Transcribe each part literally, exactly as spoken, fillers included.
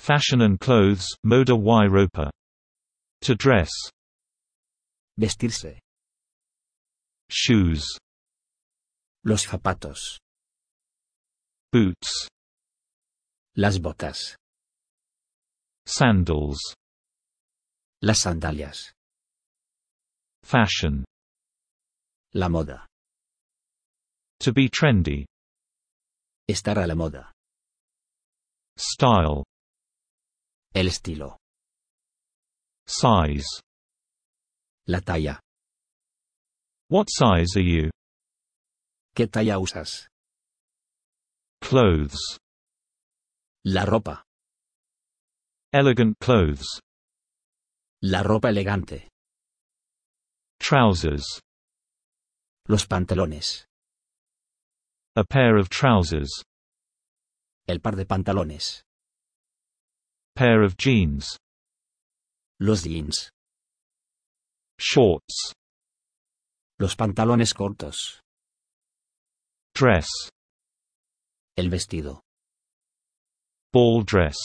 Fashion and clothes, moda y ropa. To dress. Vestirse. Shoes. Los zapatos. Boots. Las botas. Sandals. Las sandalias. Fashion. La moda. To be trendy. Estar a la moda. Style. El estilo. Size. La talla. What size are you? ¿Qué talla usas? Clothes. La ropa. Elegant clothes. La ropa elegante. Trousers. Los pantalones. A pair of trousers. El par de pantalones. Pair of jeans. Los jeans. Shorts. Los pantalones cortos. Dress. El vestido. Ball dress.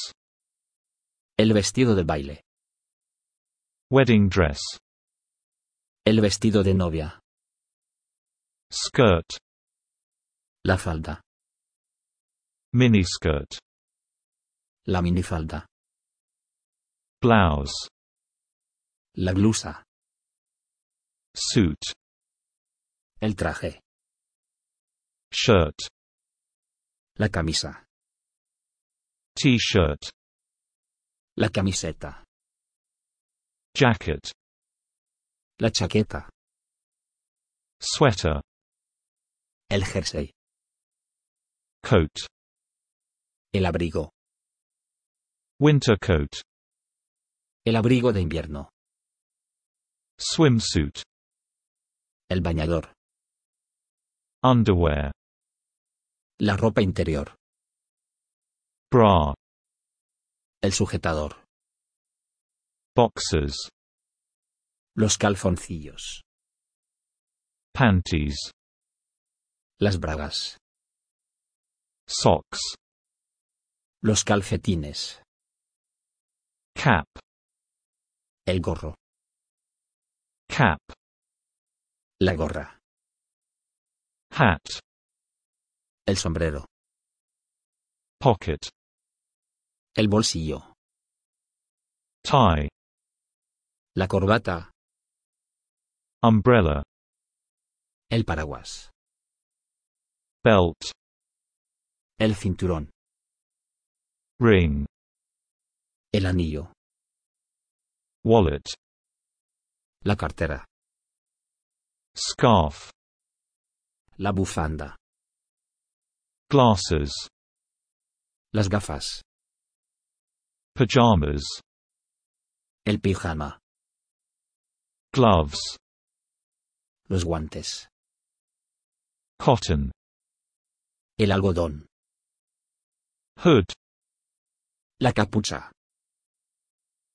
El vestido de baile. Wedding dress. El vestido de novia. Skirt. La falda. Miniskirt. La minifalda. Blouse. La blusa. Suit. El traje. Shirt. La camisa. T-shirt. La camiseta. Jacket. La chaqueta. Sweater. El jersey. Coat. El abrigo. Winter coat. El abrigo de invierno. Swimsuit. El bañador. Underwear. La ropa interior. Bra. El sujetador. Boxers. Los calzoncillos. Panties. Las bragas. Socks. Los calcetines. Cap. El gorro. Cap. La gorra. Hat. El sombrero. Pocket. El bolsillo. Tie. La corbata. Umbrella. El paraguas. Belt. El cinturón. Ring. El anillo. Wallet. La cartera. Scarf. La bufanda. Glasses. Las gafas. Pajamas. El pijama. Gloves. Los guantes. Cotton. El algodón. Hood. La capucha.